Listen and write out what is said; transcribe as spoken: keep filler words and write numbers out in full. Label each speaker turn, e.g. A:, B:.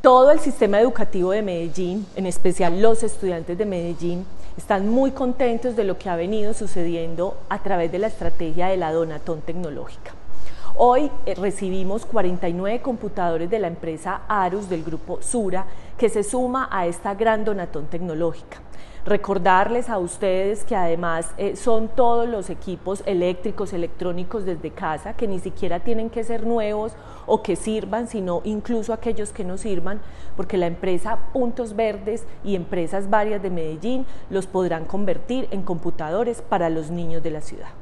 A: Todo el sistema educativo de Medellín, en especial los estudiantes de Medellín, están muy contentos de lo que ha venido sucediendo a través de la estrategia de la Donatón Tecnológica. Hoy eh, recibimos cuarenta y nueve computadores de la empresa Arus del grupo Sura, que se suma a esta gran Donatón Tecnológica. Recordarles a ustedes que además eh, son todos los equipos eléctricos, electrónicos desde casa, que ni siquiera tienen que ser nuevos o que sirvan, sino incluso aquellos que no sirvan, porque la empresa Puntos Verdes y empresas varias de Medellín los podrán convertir en computadores para los niños de la ciudad.